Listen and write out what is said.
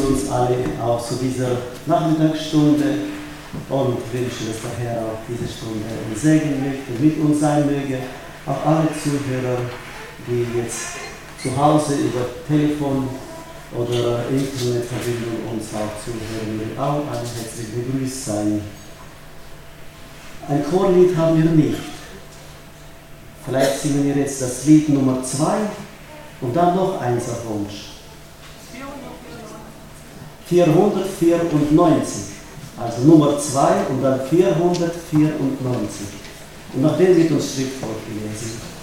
uns alle auch zu dieser Nachmittagsstunde und wünsche, dass der Herr auch diese Stunde uns segnen möchte, mit uns sein möge. Auch alle Zuhörer, die jetzt zu Hause über Telefon oder Internetverbindung uns auch zuhören, mögen auch alle herzlich begrüßt sein. Ein Chorlied haben wir nicht. Vielleicht singen wir jetzt das Lied Nummer 2 und dann noch eins auf Wunsch. 494, also Nummer 2 und dann 494. Und nach dem wird uns Schriftwort gelesen.